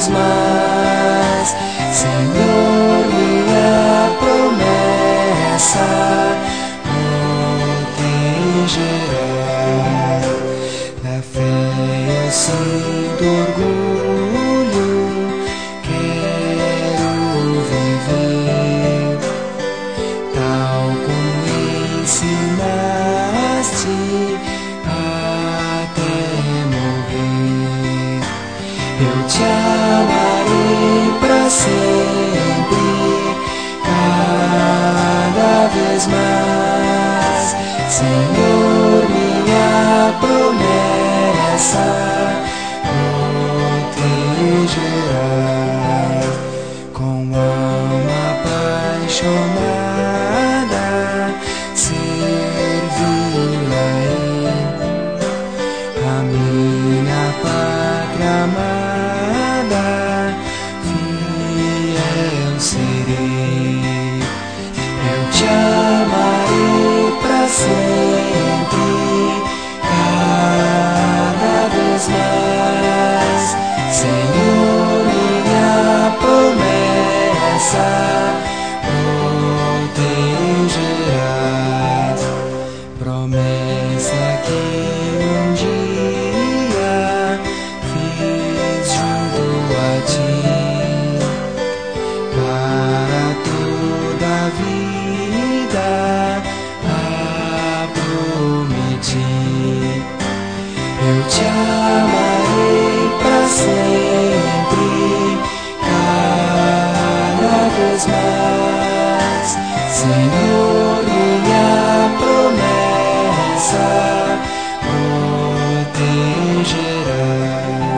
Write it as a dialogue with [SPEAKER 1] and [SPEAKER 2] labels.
[SPEAKER 1] vez mais. Senhor, minha promessa protegerá. Na fé eu sinto orgulho, quero viver tal como ensinaste até morrer. Eu te amarei pra sempre, cada vez mais. Senhor, minha promessa protegerá. Com alma apaixonada, servi-la-ei. A minha pátria amada, fiel serei. Eu te amarei pra sempre, cada vez mais. Senhor, minha promessa protegerás. Promessa que um dia fiz junto a ti, para toda a vida a prometi. Eu te amarei pra sempre, cada vez mais. Senhor, minha promessa protegerá.